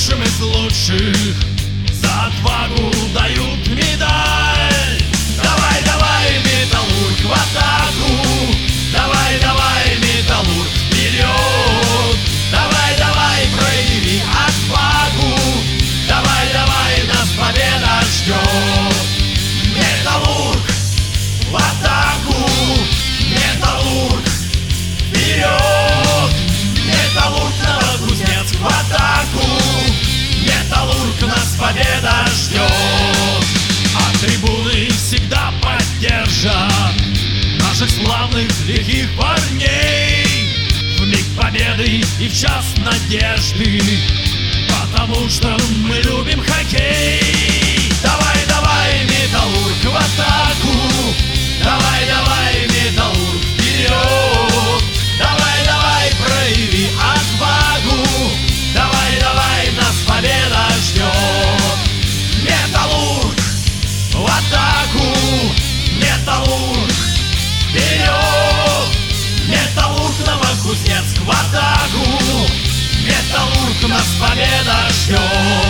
лучшим из лучших за отвагу дают медаль. Давай, давай, Металлург, в атаку! Давай, давай, Металлург, вперед! Давай, давай, прояви отвагу! Давай, давай, нас победа ждет! Металлург, в атаку! Металлург, вперед! Металлург, Новокузнецк, в атаку! Металлург, нас победа ждет! А трибуны всегда поддержат наших славных лихих парней в миг победы и в час надежды, потому что мы любим хоккей. Давай, давай, Металлург, в атаку! Давай, давай, Металлург, вперед! Давай, давай, прояви отвагу! Давай, давай, нас победа ждет! Металлург, в атаку! Металлург, вперед! Металлург, Новокузнецк, в атаку! Металлург, нас победа ждет!